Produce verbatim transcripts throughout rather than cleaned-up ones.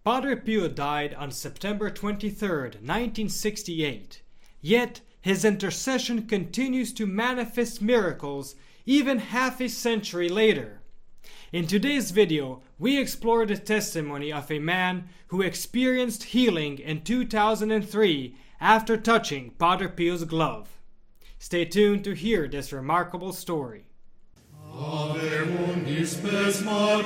Padre Pio died on September twenty-third, nineteen sixty-eight, yet his intercession continues to manifest miracles even half a century later. In today's video, we explore the testimony of a man who experienced healing in two thousand three after touching Padre Pio's glove. Stay tuned to hear this remarkable story. Ave mundi spes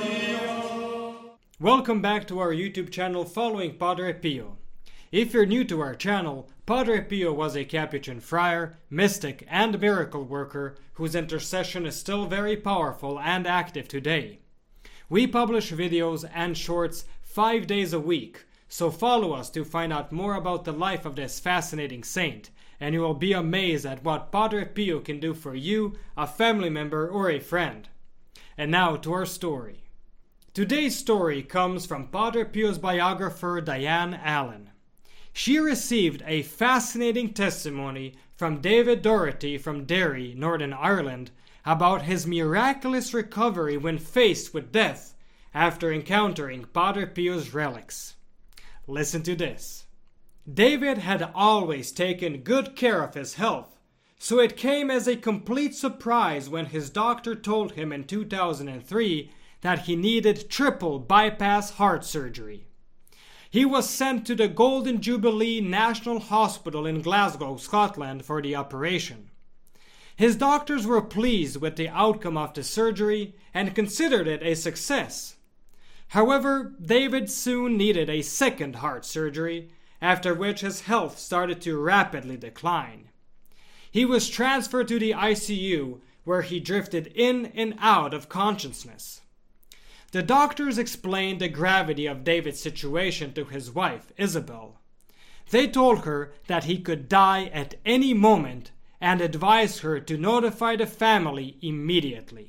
Maria. Welcome back to our YouTube channel following Padre Pio. If you're new to our channel, Padre Pio was a Capuchin friar, mystic, and miracle worker whose intercession is still very powerful and active today. We publish videos and shorts five days a week, so follow us to find out more about the life of this fascinating saint, and you will be amazed at what Padre Pio can do for you, a family member, or a friend. And now to our story. Today's story comes from Padre Pio's biographer Diane Allen. She received a fascinating testimony from David Doherty from Derry, Northern Ireland, about his miraculous recovery when faced with death after encountering Padre Pio's relics. Listen to this. David had always taken good care of his health, so it came as a complete surprise when his doctor told him in two thousand three that he needed triple bypass heart surgery. He was sent to the Golden Jubilee National Hospital in Glasgow, Scotland for the operation. His doctors were pleased with the outcome of the surgery and considered it a success. However, David soon needed a second heart surgery, after which his health started to rapidly decline. He was transferred to the I C U, where he drifted in and out of consciousness. The doctors explained the gravity of David's situation to his wife, Isabel. They told her that he could die at any moment and advised her to notify the family immediately.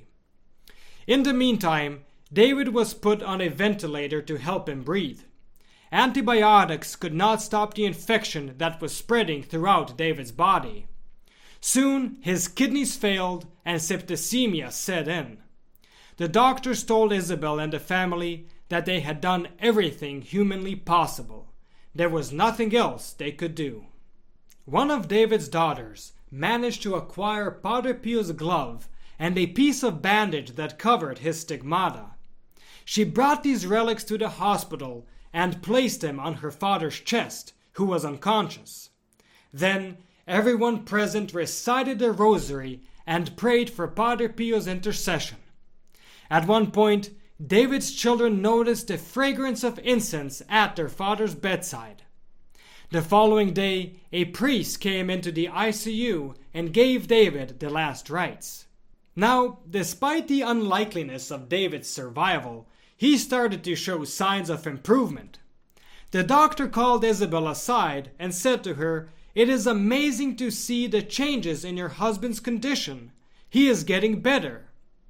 In the meantime, David was put on a ventilator to help him breathe. Antibiotics could not stop the infection that was spreading throughout David's body. Soon, his kidneys failed and septicemia set in. The doctors told Isabel and the family that they had done everything humanly possible. There was nothing else they could do. One of David's daughters managed to acquire Padre Pio's glove and a piece of bandage that covered his stigmata. She brought these relics to the hospital and placed them on her father's chest, who was unconscious. Then everyone present recited the rosary and prayed for Padre Pio's intercession. At one point, David's children noticed the fragrance of incense at their father's bedside. The following day, a priest came into the I C U and gave David the last rites. Now, despite the unlikeliness of David's survival, he started to show signs of improvement. The doctor called Isabel aside and said to her, "It is amazing to see the changes in your husband's condition. He is getting better."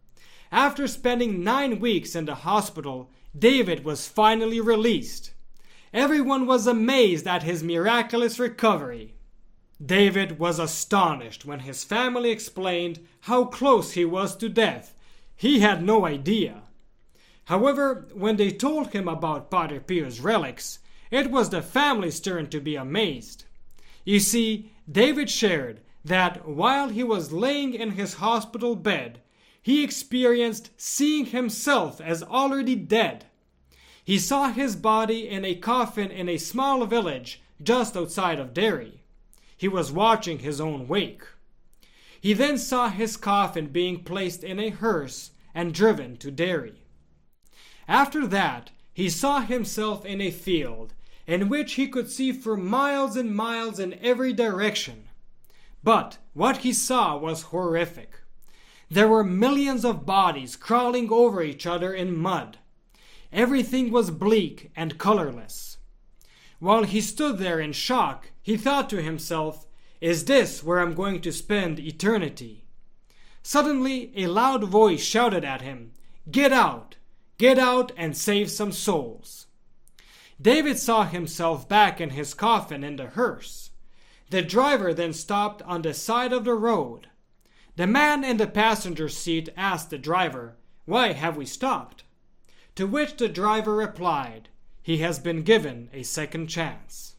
After spending nine weeks in the hospital, David was finally released. Everyone was amazed at his miraculous recovery. David was astonished when his family explained how close he was to death. He had no idea. However, when they told him about Padre Pio's relics, it was the family's turn to be amazed. You see, David shared that while he was laying in his hospital bed, he experienced seeing himself as already dead. He saw his body in a coffin in a small village just outside of Derry. He was watching his own wake. He then saw his coffin being placed in a hearse and driven to Derry. After that, he saw himself in a field in which he could see for miles and miles in every direction. But what he saw was horrific. There were millions of bodies crawling over each other in mud. Everything was bleak and colorless. While he stood there in shock, he thought to himself, "Is this where I'm going to spend eternity?" Suddenly, a loud voice shouted at him, "Get out! Get out and save some souls!" David saw himself back in his coffin in the hearse. The driver then stopped on the side of the road. The man in the passenger seat asked the driver, "Why have we stopped?" To which the driver replied, he has been given a second chance.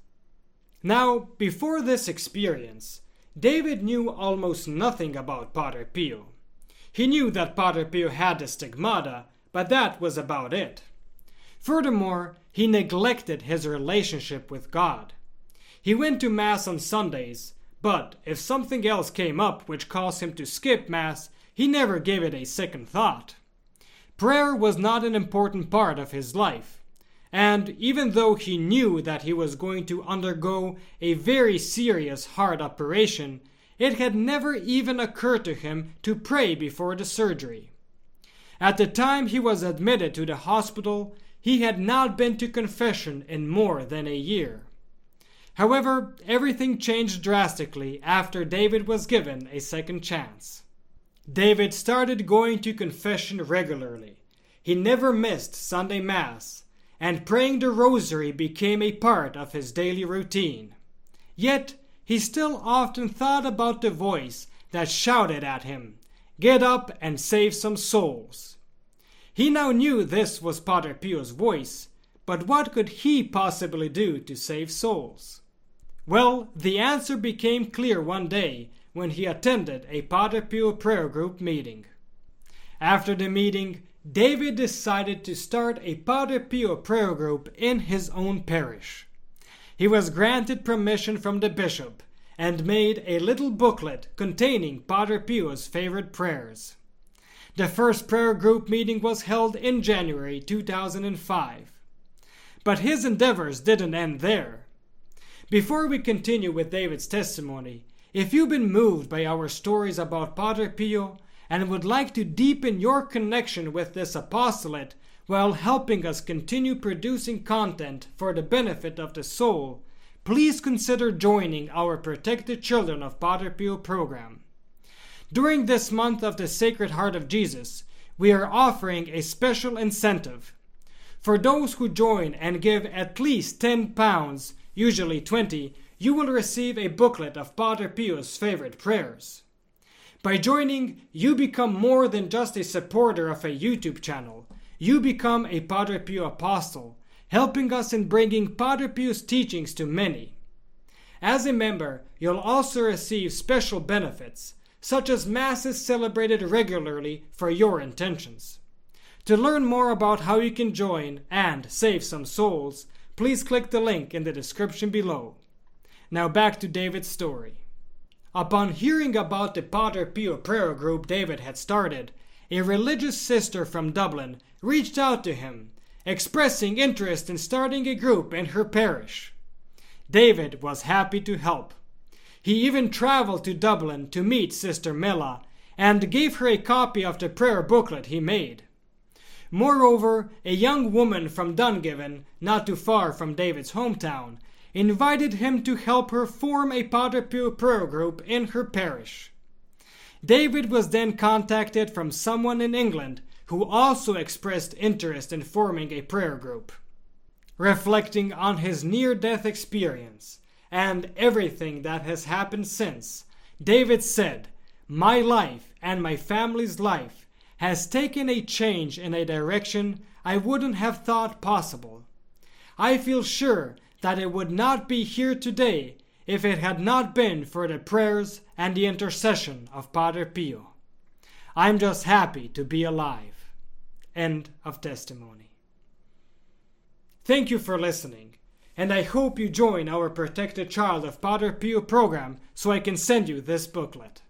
Now, before this experience, David knew almost nothing about Padre Pio. He knew that Padre Pio had the stigmata, but that was about it. Furthermore, he neglected his relationship with God. He went to Mass on Sundays, but if something else came up which caused him to skip Mass, he never gave it a second thought. Prayer was not an important part of his life, and even though he knew that he was going to undergo a very serious heart operation, it had never even occurred to him to pray before the surgery. At the time he was admitted to the hospital, he had not been to confession in more than a year. However, everything changed drastically after David was given a second chance. David started going to confession regularly. He never missed Sunday Mass, and praying the rosary became a part of his daily routine. Yet, he still often thought about the voice that shouted at him, "Get up and save some souls." He now knew this was Padre Pio's voice, but what could he possibly do to save souls? Well, the answer became clear one day when he attended a Padre Pio prayer group meeting. After the meeting, David decided to start a Padre Pio prayer group in his own parish. He was granted permission from the bishop and made a little booklet containing Padre Pio's favorite prayers. The first prayer group meeting was held in January two thousand five. But his endeavors didn't end there. Before we continue with David's testimony, if you've been moved by our stories about Padre Pio and would like to deepen your connection with this apostolate while helping us continue producing content for the benefit of the soul, please consider joining our Protected Children of Padre Pio program. During this month of the Sacred Heart of Jesus, we are offering a special incentive. For those who join and give at least ten pounds, usually twenty, you will receive a booklet of Padre Pio's favorite prayers. By joining, you become more than just a supporter of a YouTube channel. You become a Padre Pio apostle, helping us in bringing Padre Pio's teachings to many. As a member, you'll also receive special benefits, such as Masses celebrated regularly for your intentions. To learn more about how you can join and save some souls, please click the link in the description below. Now back to David's story. Upon hearing about the Padre Pio prayer group David had started, a religious sister from Dublin reached out to him, expressing interest in starting a group in her parish. David was happy to help. He even traveled to Dublin to meet Sister Mela and gave her a copy of the prayer booklet he made. Moreover, a young woman from Dungiven, not too far from David's hometown, invited him to help her form a Padre Pio prayer group in her parish. David was then contacted from someone in England who also expressed interest in forming a prayer group. Reflecting on his near-death experience and everything that has happened since, David said, "My life and my family's life has taken a change in a direction I wouldn't have thought possible. I feel sure that it would not be here today if it had not been for the prayers and the intercession of Padre Pio. I'm just happy to be alive." End of testimony. Thank you for listening, and I hope you join our Protected Child of Padre Pio program so I can send you this booklet.